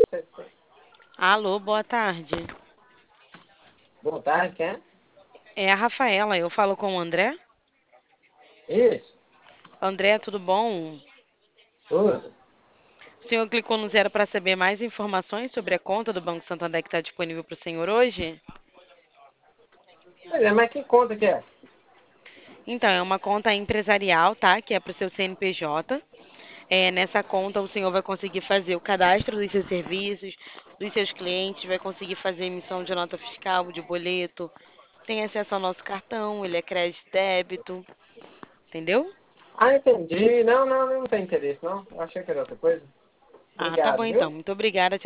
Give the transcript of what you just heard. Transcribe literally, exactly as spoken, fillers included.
Alô, boa tarde. Boa tarde, quem é? É a Rafaela, eu falo com o André. Isso, André, tudo bom? tudo. O senhor clicou no zero para saber mais informações sobre a conta do Banco Santander que está disponível para o senhor hoje? Pois é, mas que conta que é? Então, é uma conta empresarial, tá? Que é para o seu C N P J. É, nessa conta, o senhor vai conseguir fazer o cadastro dos seus serviços, dos seus clientes, vai conseguir fazer emissão de nota fiscal, de boleto, tem acesso ao nosso cartão, ele é crédito e débito, entendeu? Ah, entendi. Não, não, não tem interesse, não. Eu achei que era outra coisa. Ah, tá bom Obrigado, então. viu? Muito obrigada.